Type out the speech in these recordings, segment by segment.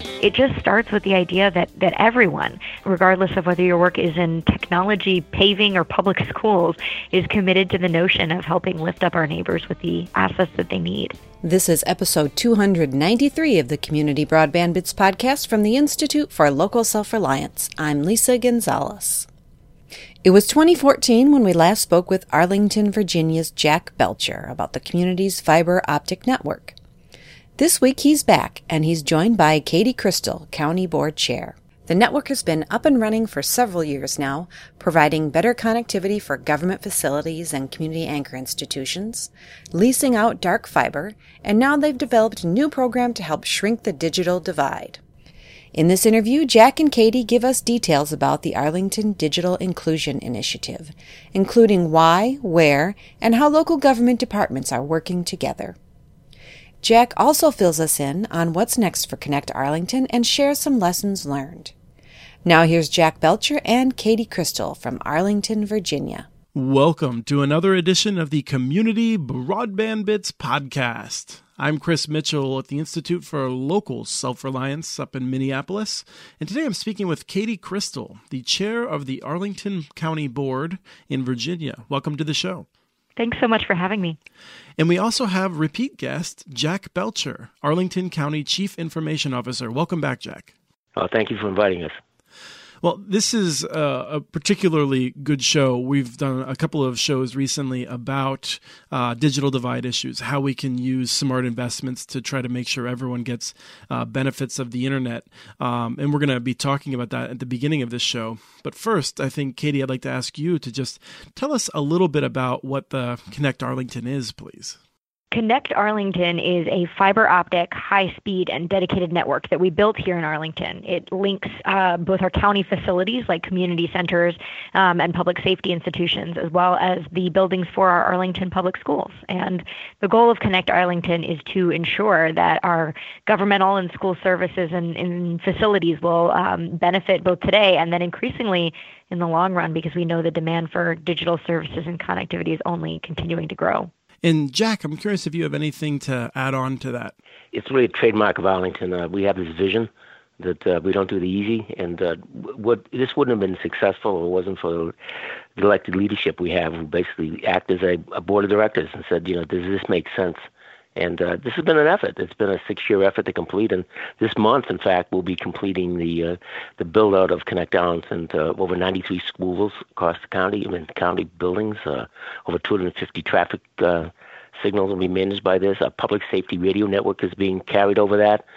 It just starts with the idea that everyone, regardless of whether your work is in technology, paving, or public schools, is committed to the notion of helping lift up our neighbors with the assets that they need. This is episode 293 of the Community Broadband Bits podcast from the Institute for Local Self-Reliance. I'm Lisa Gonzalez. It was 2014 when we last spoke with Arlington, Virginia's Jack Belcher about the community's fiber optic network. This week he's back, and he's joined by Katie Crystal, County Board Chair. The network has been up and running for several years now, providing better connectivity for government facilities and community anchor institutions, leasing out dark fiber, and now they've developed a new program to help shrink the digital divide. In this interview, Jack and Katie give us details about the Arlington Digital Inclusion Initiative, including why, where, and how local government departments are working together. Jack also fills us in on what's next for Connect Arlington and shares some lessons learned. Now here's Jack Belcher and Katie Crystal from Arlington, Virginia. Welcome to another edition of the Community Broadband Bits podcast. I'm Chris Mitchell at the Institute for Local Self-Reliance up in Minneapolis, and today I'm speaking with Katie Crystal, the chair of the Arlington County Board in Virginia. Welcome to the show. Thanks so much for having me. And we also have repeat guest, Jack Belcher, Arlington County Chief Information Officer. Welcome back, Jack. Thank you for inviting us. Well, this is a particularly good show. We've done a couple of shows recently about digital divide issues, how we can use smart investments to try to make sure everyone gets benefits of the internet. And we're going to be talking about that at the beginning of this show. But first, I think, Katie, I'd like to ask you to just tell us a little bit about what the Connect Arlington is, please. Connect Arlington is a fiber optic, high-speed, and dedicated network that we built here in Arlington. It links both our county facilities like community centers and public safety institutions, as well as the buildings for our Arlington public schools. And the goal of Connect Arlington is to ensure that our governmental and school services and facilities will benefit both today and then increasingly in the long run, because we know the demand for digital services and connectivity is only continuing to grow. And Jack, I'm curious if you have anything to add on to that. It's really a trademark of Arlington. We have this vision that we don't do the easy, and this wouldn't have been successful if it wasn't for the elected leadership we have, who basically act as a board of directors and said, does this make sense? And this has been an effort. It's been a 6-year effort to complete. And this month, in fact, we'll be completing the build-out of Connect Arlington to over 93 schools across the county, county buildings. Over 250 traffic signals will be managed by this. Our public safety radio network is being carried over that.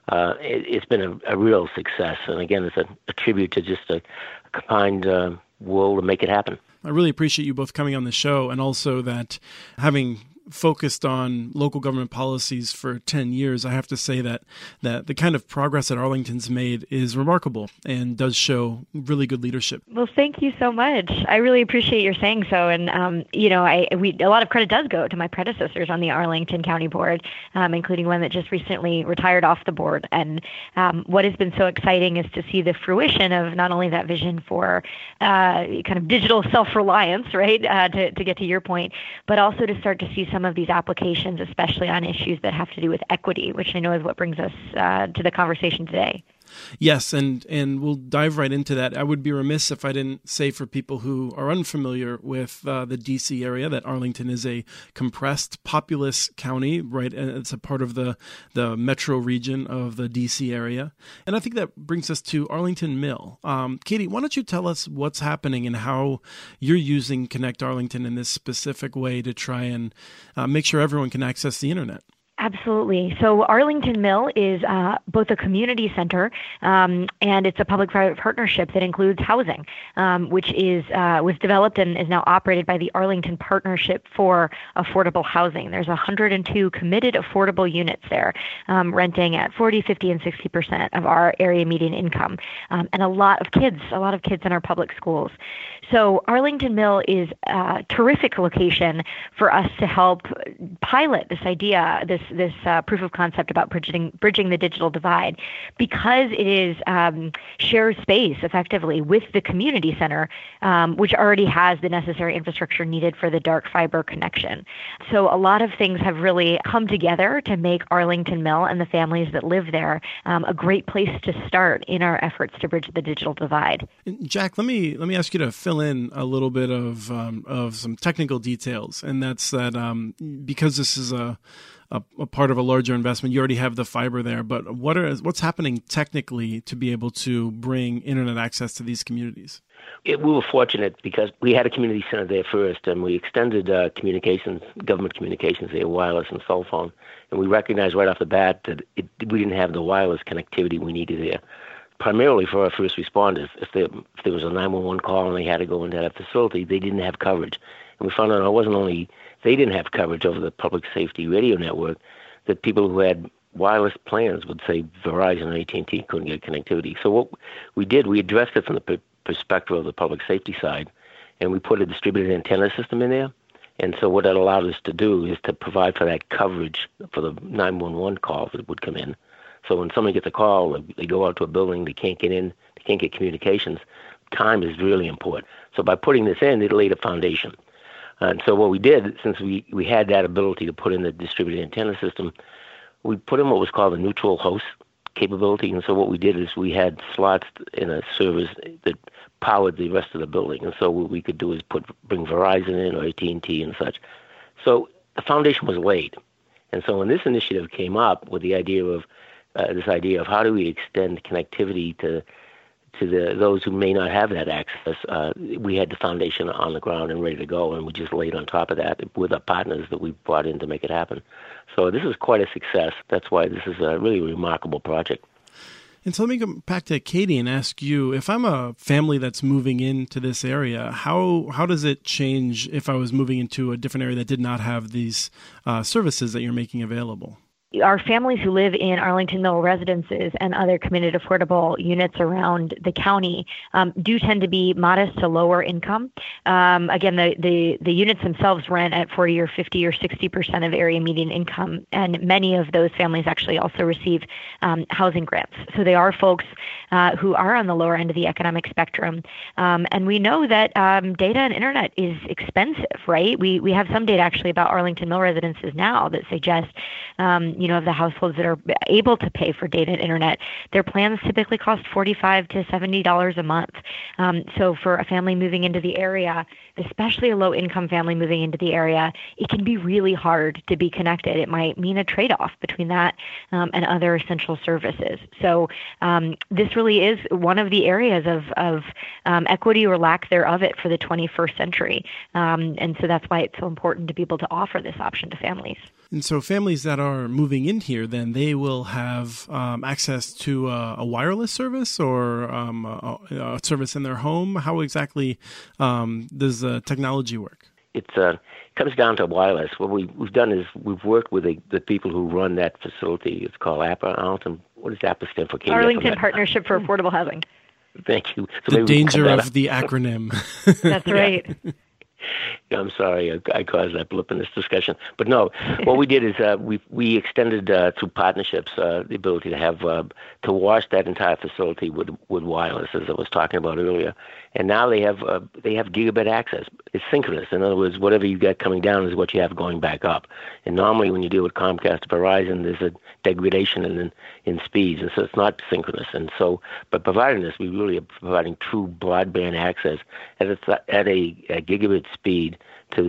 It's been a real success. And again, it's a tribute to just a combined will to make it happen. I really appreciate you both coming on the show, and also that having focused on local government policies for 10 years, I have to say that the kind of progress that Arlington's made is remarkable and does show really good leadership. Well, thank you so much. I really appreciate your saying so. And, a lot of credit does go to my predecessors on the Arlington County Board, including one that just recently retired off the board. And what has been so exciting is to see the fruition of not only that vision for kind of digital self-reliance, right, to get to your point, but also to start to see some of these applications, especially on issues that have to do with equity, which I know is what brings us to the conversation today. Yes, and we'll dive right into that. I would be remiss if I didn't say, for people who are unfamiliar with the D.C. area, that Arlington is a compressed, populous county, right? And it's a part of the metro region of the D.C. area. And I think that brings us to Arlington Mill. Katie, why don't you tell us what's happening and how you're using Connect Arlington in this specific way to try and make sure everyone can access the internet? Absolutely. So Arlington Mill is both a community center and it's a public-private partnership that includes housing, which was developed and is now operated by the Arlington Partnership for Affordable Housing. There's 102 committed affordable units there, renting at 40, 50, and 60% of our area median income, and a lot of kids in our public schools. So Arlington Mill is a terrific location for us to help pilot this idea, this proof of concept about bridging the digital divide, because it is shared space effectively with the community center, which already has the necessary infrastructure needed for the dark fiber connection. So a lot of things have really come together to make Arlington Mill and the families that live there a great place to start in our efforts to bridge the digital divide. Jack, let me ask you to fill in a little bit of some technical details, and that's that because this is a part of a larger investment, you already have the fiber there, but what's happening technically to be able to bring internet access to these communities? We were fortunate because we had a community center there first, and we extended government communications there, wireless and cell phone, and we recognized right off the bat that we didn't have the wireless connectivity we needed there, primarily for our first responders. If there was a 911 call and they had to go into that facility, they didn't have coverage. And we found out it wasn't only they didn't have coverage over the public safety radio network, that people who had wireless plans would say Verizon and AT&T couldn't get connectivity. So what we did, we addressed it from the perspective of the public safety side, and we put a distributed antenna system in there. And so what that allowed us to do is to provide for that coverage for the 911 calls that would come in. So when somebody gets a call, they go out to a building, they can't get in, they can't get communications, time is really important. So by putting this in, it laid a foundation. And so what we did, since we had that ability to put in the distributed antenna system, we put in what was called a neutral host capability. And so what we did is we had slots in a service that powered the rest of the building. And so what we could do is bring Verizon in or AT&T and such. So the foundation was laid. And so when this initiative came up with the idea of how do we extend connectivity to those who may not have that access, we had the foundation on the ground and ready to go, and we just laid on top of that with our partners that we brought in to make it happen. So this is quite a success. That's why this is a really remarkable project. And so let me go back to Katie and ask you, if I'm a family that's moving into this area, how does it change if I was moving into a different area that did not have these services that you're making available? Our families who live in Arlington Mill residences and other committed affordable units around the county do tend to be modest to lower income. Again, the units themselves rent at 40 or 50 or 60% of area median income, and many of those families actually also receive housing grants. So they are folks who are on the lower end of the economic spectrum. And we know that data and internet is expensive, right? We have some data actually about Arlington Mill residences now that suggest of the households that are able to pay for data and internet, their plans typically cost $45 to $70 a month. So for a family moving into the area, especially a low-income family moving into the area, it can be really hard to be connected. It might mean a trade-off between that and other essential services. So this really is one of the areas of equity or lack thereof it for the 21st century. And so that's why it's so important to be able to offer this option to families. And so families that are moving in here, then they will have access to a wireless service or a service in their home. How exactly does the technology work? It comes down to wireless. What we've done is we've worked with the people who run that facility. It's called APA. Arlington. What does APA stand for? Arlington Partnership for Affordable Housing. Thank you. So the danger of the acronym. That's right. I'm sorry I caused that blip in this discussion. But no, what we did is we extended through partnerships the ability to have to wash that entire facility with wireless, as I was talking about earlier. And now they have gigabit access. It's synchronous. In other words, whatever you get coming down is what you have going back up. And normally when you deal with Comcast or Verizon, there's a degradation in speeds, and so it's not synchronous. And so, but providing this, we really are providing true broadband access at a gigabit speed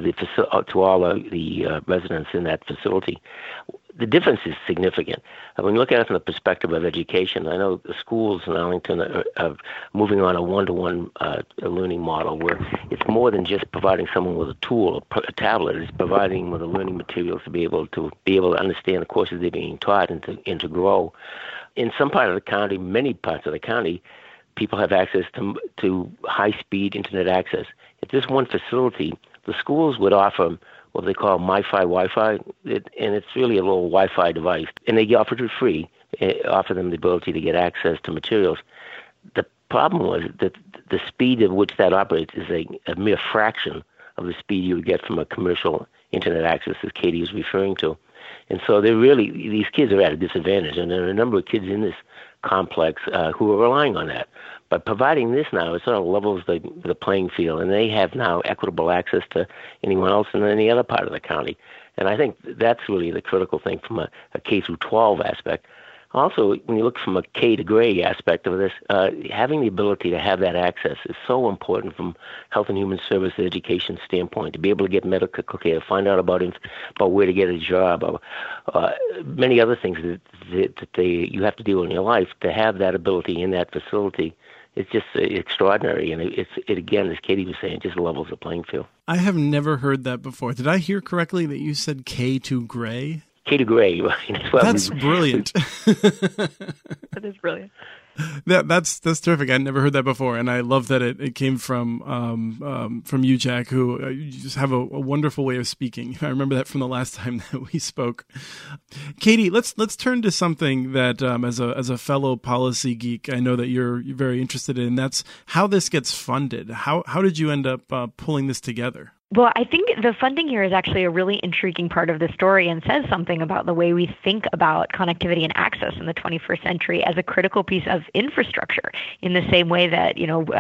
to all of the residents in that facility. The difference is significant. When you look at it from the perspective of education, I know the schools in Arlington are moving on a one-to-one learning model where it's more than just providing someone with a tool, a tablet. It's providing with the learning materials to be able to understand the courses they're being taught and to grow. In some part of the county, many parts of the county, people have access to high-speed internet access. At this one facility, the schools would offer what they call MiFi Wi-Fi, and it's really a little Wi-Fi device, and they offer it free, offer them the ability to get access to materials. The problem was that the speed at which that operates is a mere fraction of the speed you would get from a commercial internet access that Katie was referring to. And so these kids are at a disadvantage, and there are a number of kids in this complex who are relying on that. But providing this now, it sort of levels the playing field, and they have now equitable access to anyone else in any other part of the county. And I think that's really the critical thing from a K through 12 aspect. Also, when you look from a K to gray aspect of this, having the ability to have that access is so important from health and human service education standpoint, to be able to get medical care, find out about where to get a job, or many other things that you have to do in your life. To have that ability in that facility, it's just extraordinary. And it again, as Katie was saying, just levels the playing field. I have never heard that before. Did I hear correctly that you said K to gray? K to gray. Right? That's brilliant. That is brilliant. That's terrific. I'd never heard that before, and I love that it came from you, Jack, who you just have a wonderful way of speaking. I remember that from the last time that we spoke. Katie, let's turn to something that as a fellow policy geek, I know that you're very interested in. That's how this gets funded. How did you end up pulling this together? Well, I think the funding here is actually a really intriguing part of the story and says something about the way we think about connectivity and access in the 21st century as a critical piece of infrastructure, in the same way that,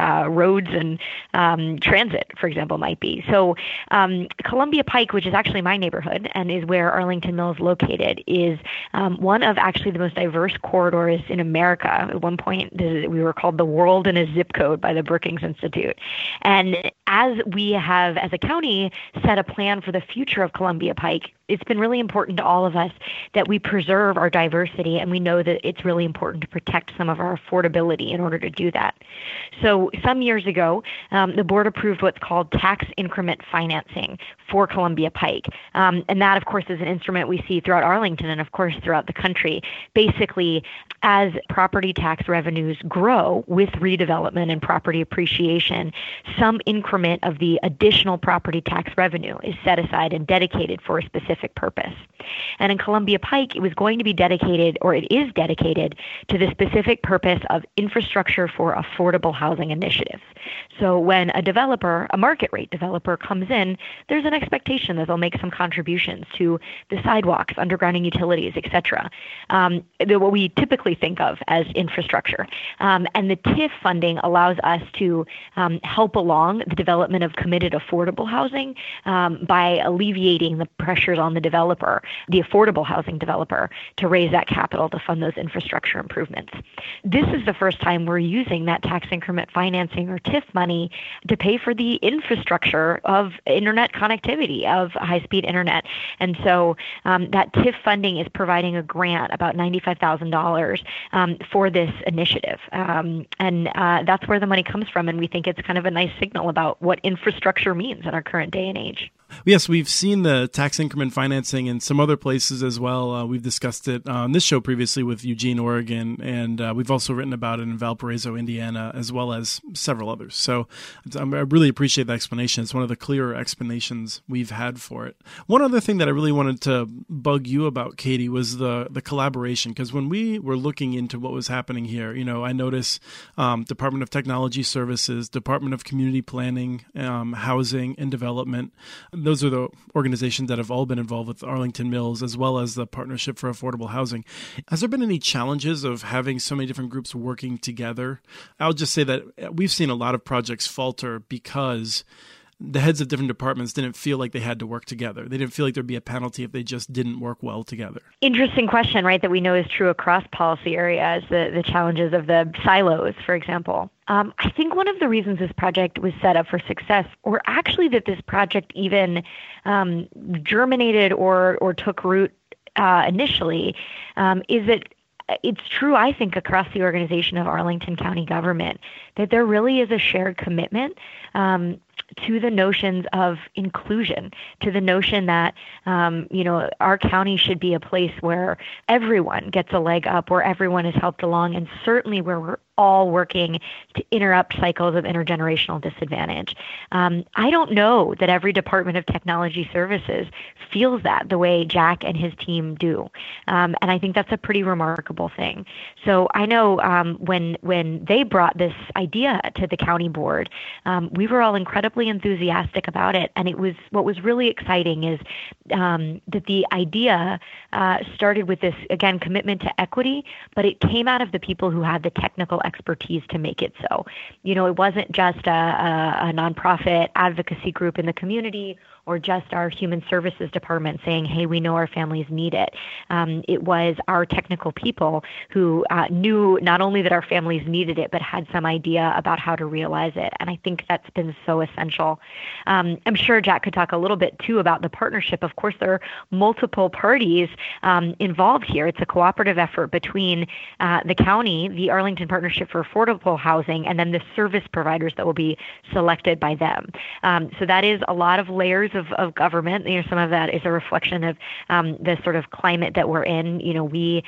roads and transit, for example, might be. So Columbia Pike, which is actually my neighborhood and is where Arlington Mill is located, is one of actually the most diverse corridors in America. At one point, we were called the world in a zip code by the Brookings Institute. And as we have, as a county, set a plan for the future of Columbia Pike, it's been really important to all of us that we preserve our diversity, and we know that it's really important to protect some of our affordability in order to do that. So some years ago, the board approved what's called tax increment financing for Columbia Pike. And that, of course, is an instrument we see throughout Arlington and, of course, throughout the country. Basically, as property tax revenues grow with redevelopment and property appreciation, some increment of the additional property tax revenue is set aside and dedicated for a specific purpose. And in Columbia Pike, it was going to be dedicated, or it is dedicated, to the specific purpose of infrastructure for affordable housing initiatives. So when a developer, a market rate developer, comes in, there's an expectation that they'll make some contributions to the sidewalks, undergrounding utilities, etc. What we typically think of as infrastructure. And the TIF funding allows us to help along the development of committed affordable housing by alleviating the pressures on the developer, the affordable housing developer, to raise that capital to fund those infrastructure improvements. This is the first time we're using that tax increment financing, or TIF money, to pay for the infrastructure of internet connectivity, of high-speed internet. And so that TIF funding is providing a grant, about $95,000, for this initiative. And that's where the money comes from, and we think it's kind of a nice signal about what infrastructure means in our current day and age. Yes, we've seen the tax increment financing in some other places as well. We've discussed it on this show previously with Eugene, Oregon, and we've also written about it in Valparaiso, Indiana, as well as several others. So I really appreciate the explanation. It's one of the clearer explanations we've had for it. One other thing that I really wanted to bug you about, Katie, was the collaboration, because when we were looking into what was happening here, I notice Department of Technology Services, Department of Community Planning, Housing and Development. Those are the organizations that have all been involved with Arlington Mills, as well as the Partnership for Affordable Housing. Has there been any challenges of having so many different groups working together? I'll just say that we've seen a lot of projects falter because the heads of different departments didn't feel like they had to work together. They didn't feel like there'd be a penalty if they just didn't work well together. Interesting question, right, that we know is true across policy areas, the challenges of the silos, for example. I think one of the reasons this project was set up for success, or actually that this project even germinated or took root initially, is that it's true, I think, across the organization of Arlington County government, that there really is a shared commitment to the notions of inclusion, to the notion that, our county should be a place where everyone gets a leg up, where everyone is helped along, and certainly where we're all working to interrupt cycles of intergenerational disadvantage. I don't know that every Department of Technology Services feels that the way Jack and his team do. And I think that's a pretty remarkable thing. So I know when they brought this idea to the county board, we were all incredibly enthusiastic about it. And what was really exciting is that the idea started with this, again, commitment to equity, but it came out of the people who had the technical expertise to make it so. It wasn't just a nonprofit advocacy group in the community or just our human services department saying, hey, we know our families need it. It was our technical people who knew not only that our families needed it, but had some idea about how to realize it. And I think that's been so essential. I'm sure Jack could talk a little bit, too, about the partnership. Of course, there are multiple parties involved here. It's a cooperative effort between the county, the Arlington Partnership for Affordable Housing, and then the service providers that will be selected by them. So that is a lot of layers of government. Some of that is a reflection of the sort of climate that we're in. We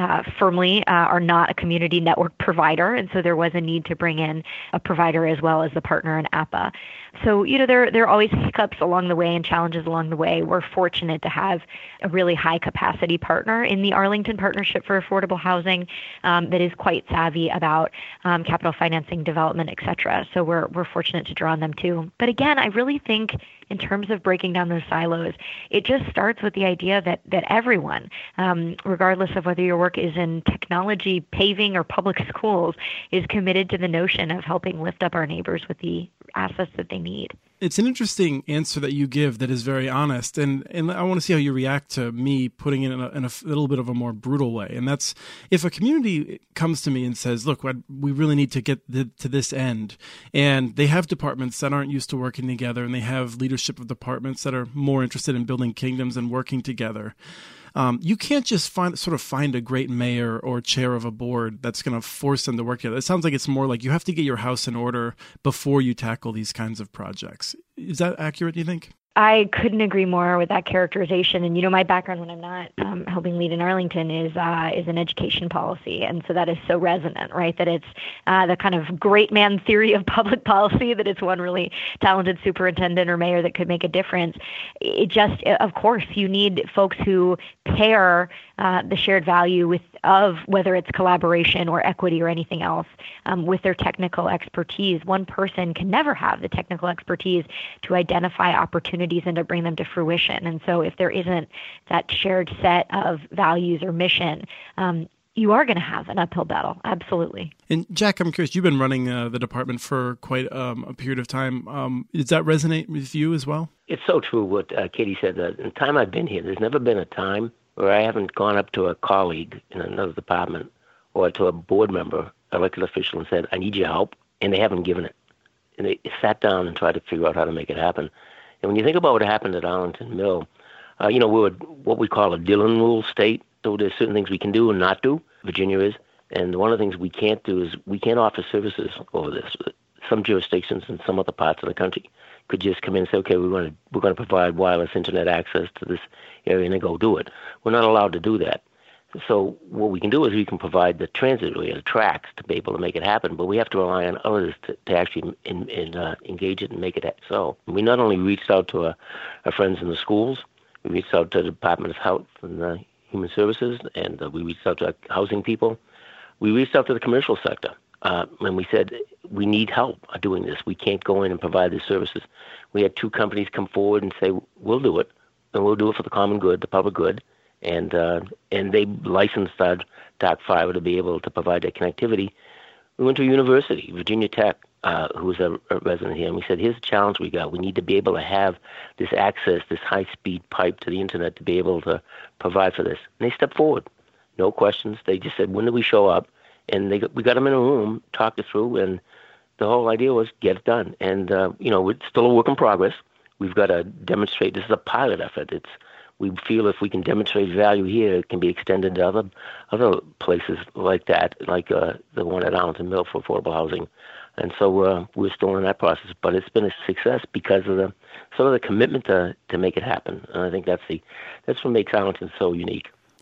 firmly are not a community network provider, and so there was a need to bring in a provider as well as the partner in APA. So, there are always hiccups along the way and challenges along the way. We're fortunate to have a really high capacity partner in the Arlington Partnership for Affordable Housing that is quite savvy about capital financing, development, et cetera. So we're fortunate to draw on them too. But again, I really think in terms of breaking down those silos, it just starts with the idea that everyone, regardless of whether your work is in technology, paving, or public schools, is committed to the notion of helping lift up our neighbors with the assets that they need. It's an interesting answer that you give that is very honest, and I want to see how you react to me putting it in a little bit of a more brutal way. And that's, if a community comes to me and says, look, we really need to get to this end, and they have departments that aren't used to working together, and they have leadership of departments that are more interested in building kingdoms and working together. You can't just find a great mayor or chair of a board that's going to force them to work together. It sounds like it's more like you have to get your house in order before you tackle these kinds of projects. Is that accurate, do you think? I couldn't agree more with that characterization. And, my background when I'm not helping lead in Arlington is an education policy. And so that is so resonant, right? That it's the kind of great man theory of public policy, that it's one really talented superintendent or mayor that could make a difference. It just, of course, you need folks who pair the shared value of whether it's collaboration or equity or anything else with their technical expertise. One person can never have the technical expertise to identify opportunities and to bring them to fruition. And so if there isn't that shared set of values or mission, you are going to have an uphill battle. Absolutely. And Jack, I'm curious, you've been running the department for quite a period of time. Does that resonate with you as well? It's so true what Katie said. In the time I've been here, there's never been a time where I haven't gone up to a colleague in another department or to a board member, elected official, and said, I need your help, and they haven't given it. And they sat down and tried to figure out how to make it happen. And when you think about what happened at Arlington Mill, we're what we call a Dillon rule state, so there's certain things we can do and not do, Virginia is, and one of the things we can't do is we can't offer services over this. Some jurisdictions in some other parts of the country could just come in and say, okay, we're going to provide wireless internet access to this area, and then go do it. We're not allowed to do that. So what we can do is we can provide the transit or the tracks to be able to make it happen, but we have to rely on others to actually engage it and make it so. We not only reached out to our friends in the schools, we reached out to the Department of Health and Human Services, and we reached out to our housing people. We reached out to the commercial sector, and we said, we need help doing this. We can't go in and provide these services. We had 2 companies come forward and say, we'll do it, and we'll do it for the common good, the public good. And they licensed our dark fiber to be able to provide that connectivity. We went to a university, Virginia Tech, who was a resident here, and we said, here's the challenge we got. We need to be able to have this access, this high-speed pipe to the internet to be able to provide for this. And they stepped forward. No questions. They just said, when do we show up? And we got them in a room, talked it through, and the whole idea was get it done. And, it's still a work in progress. We've got to demonstrate. This is a pilot effort. We feel if we can demonstrate value here, it can be extended to other places like that, like the one at Arlington Mill for affordable housing. And so we're still in that process, but it's been a success because of the commitment to make it happen. And I think that's what makes Arlington so unique.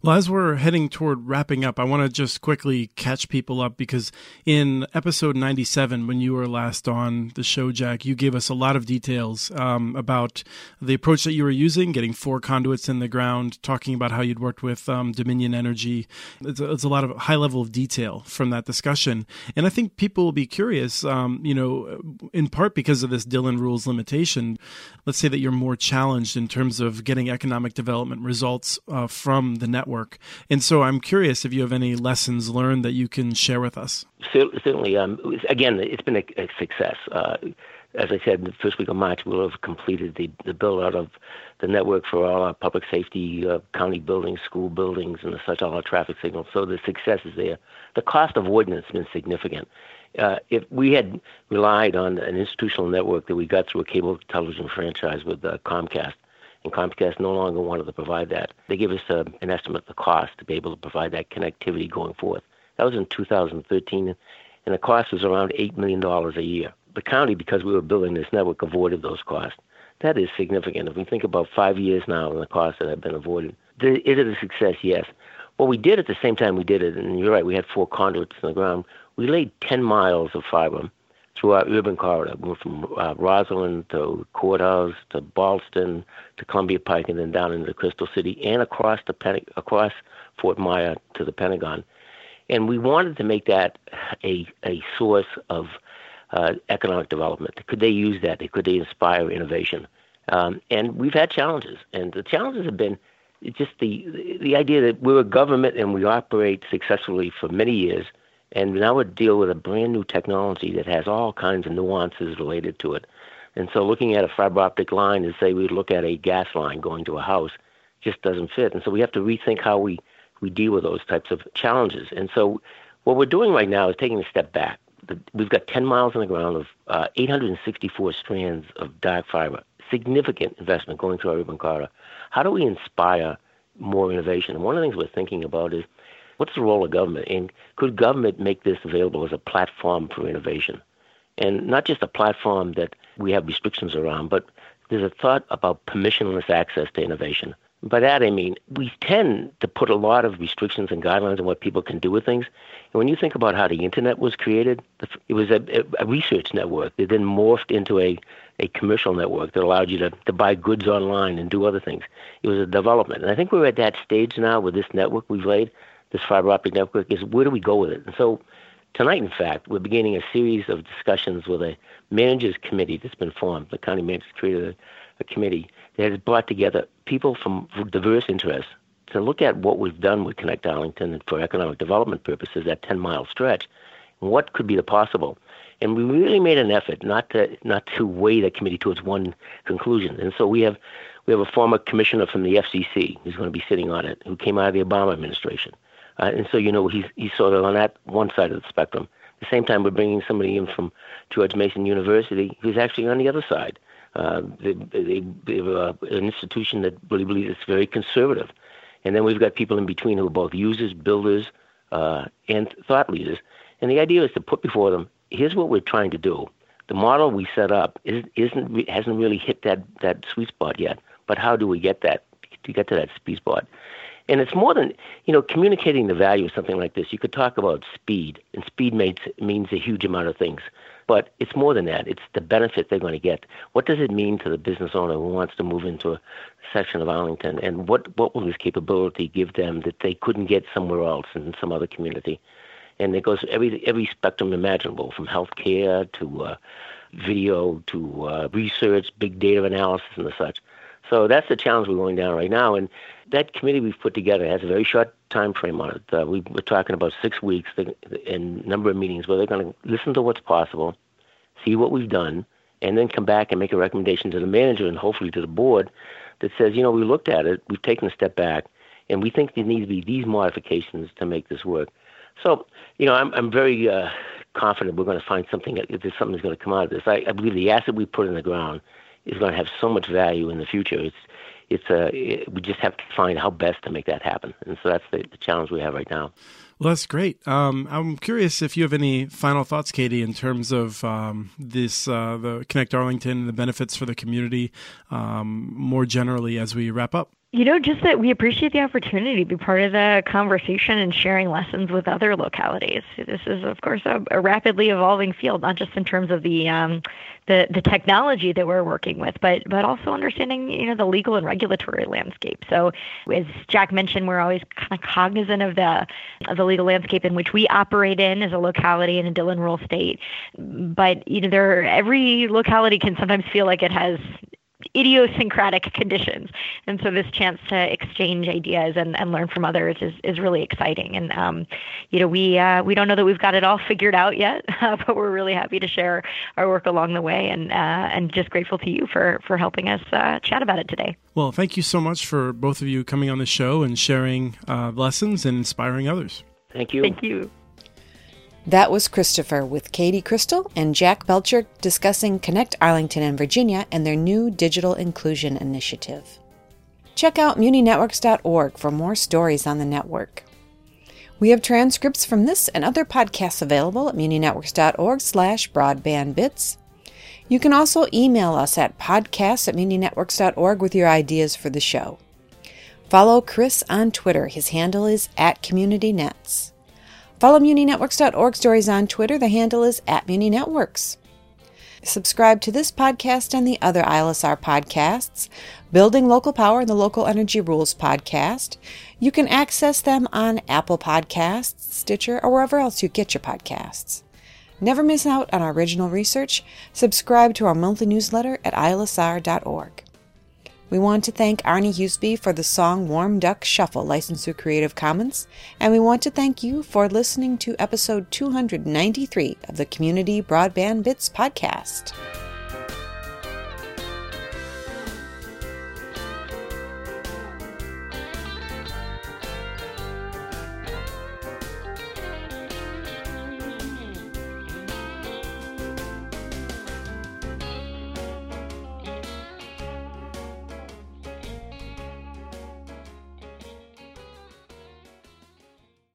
Well, as we're heading toward wrapping up, I want to just quickly catch people up because in episode 97, when you were last on the show, Jack, you gave us a lot of details about the approach that you were using, getting 4 conduits in the ground, talking about how you'd worked with Dominion Energy. It's a lot of high level of detail from that discussion. And I think people will be curious, in part because of this Dillon Rules limitation. Let's say that you're more challenged in terms of getting economic development results from the network. And so I'm curious if you have any lessons learned that you can share with us. Certainly. Again, it's been a success. As I said, in the first week of March, we'll have completed the build-out of the network for all our public safety, county buildings, school buildings, and such, all our traffic signals. So the success is there. The cost avoidance has been significant. If we had relied on an institutional network that we got through a cable television franchise with Comcast, and Comcast no longer wanted to provide that. They gave us an estimate of the cost to be able to provide that connectivity going forth. That was in 2013, and the cost was around $8 million a year. The county, because we were building this network, avoided those costs. That is significant. If we think about 5 years now and the costs that have been avoided, is it a success? Yes. What we did at the same time we did it, and you're right, we had 4 conduits in the ground. We laid 10 miles of fiber through our urban corridor. We went from Rosalind to Courthouse to Ballston to Columbia Pike and then down into Crystal City and across Fort Myer to the Pentagon. And we wanted to make that a source of economic development. Could they use that? Could they inspire innovation? And we've had challenges. And the challenges have been just the idea that we're a government and we operate successfully for many years, and now we deal with a brand new technology that has all kinds of nuances related to it. And so looking at a fiber optic line is say we look at a gas line going to a house just doesn't fit. And so we have to rethink how we deal with those types of challenges. And so what we're doing right now is taking a step back. We've got 10 miles on the ground of 864 strands of dark fiber, significant investment going through our urban corridor. How do we inspire more innovation? And one of the things we're thinking about is, what's the role of government? And could government make this available as a platform for innovation? And not just a platform that we have restrictions around, but there's a thought about permissionless access to innovation. By that, I mean, we tend to put a lot of restrictions and guidelines on what people can do with things. And when you think about how the Internet was created, it was a research network that then morphed into a commercial network that allowed you to buy goods online and do other things. It was a development. And I think we're at that stage now with this network we've laid, this fiber optic network, is where do we go with it? And so tonight, in fact, we're beginning a series of discussions with a managers committee that's been formed. The county managers created a committee that has brought together people from diverse interests to look at what we've done with Connect Arlington for economic development purposes, that 10-mile stretch, and what could be the possible. And we really made an effort not to weigh the committee towards one conclusion. And so we have a former commissioner from the FCC who's going to be sitting on it, who came out of the Obama administration. And so, he's sort of on that one side of the spectrum. At the same time, we're bringing somebody in from George Mason University who's actually on the other side. They're an institution that really believes it's very conservative. And then we've got people in between who are both users, builders, and thought leaders. And the idea is to put before them, here's what we're trying to do. The model we set up hasn't really hit that sweet spot yet. But how do we get to that sweet spot? And it's more than, communicating the value of something like this. You could talk about speed, and speed means a huge amount of things. But it's more than that. It's the benefit they're going to get. What does it mean to the business owner who wants to move into a section of Arlington? And what will this capability give them that they couldn't get somewhere else in some other community? And it goes every spectrum imaginable, from healthcare to video to research, big data analysis, and the such. So that's the challenge we're going down right now. And that committee we've put together has a very short time frame on it. We're talking about 6 weeks and number of meetings where they're going to listen to what's possible, see what we've done, and then come back and make a recommendation to the manager and hopefully to the board that says, we looked at it, we've taken a step back, and we think there need to be these modifications to make this work. So, I'm very confident we're going to find something, that there's something that's going to come out of this. I believe the asset we put in the ground is going to have so much value in the future. We just have to find how best to make that happen. And so that's the challenge we have right now. Well, that's great. I'm curious if you have any final thoughts, Katie, in terms of the Connect Arlington and the benefits for the community more generally as we wrap up. Just that we appreciate the opportunity to be part of the conversation and sharing lessons with other localities. This is, of course, a rapidly evolving field, not just in terms of the technology that we're working with, but also understanding, the legal and regulatory landscape. So, as Jack mentioned, we're always kind of cognizant of the legal landscape in which we operate in as a locality in a Dillon rural state. But every locality can sometimes feel like it has idiosyncratic conditions. And so this chance to exchange ideas and learn from others is really exciting. And, we don't know that we've got it all figured out yet, but we're really happy to share our work along the way and just grateful to you for helping us chat about it today. Well, thank you so much for both of you coming on the show and sharing lessons and inspiring others. Thank you. Thank you. That was Christopher with Katie Crystal and Jack Belcher discussing Connect Arlington and Virginia and their new digital inclusion initiative. Check out muninetworks.org for more stories on the network. We have transcripts from this and other podcasts available at muninetworks.org/broadbandbits. You can also email us at podcasts@muninetworks.org with your ideas for the show. Follow Chris on Twitter. His handle is @CommunityNets. Follow muninetworks.org stories on Twitter. The handle is @muninetworks. Subscribe to this podcast and the other ILSR podcasts, Building Local Power and the Local Energy Rules podcast. You can access them on Apple Podcasts, Stitcher, or wherever else you get your podcasts. Never miss out on our original research. Subscribe to our monthly newsletter at ilsr.org. We want to thank Arnie Huseby for the song Warm Duck Shuffle, licensed through Creative Commons, and we want to thank you for listening to episode 293 of the Community Broadband Bits podcast.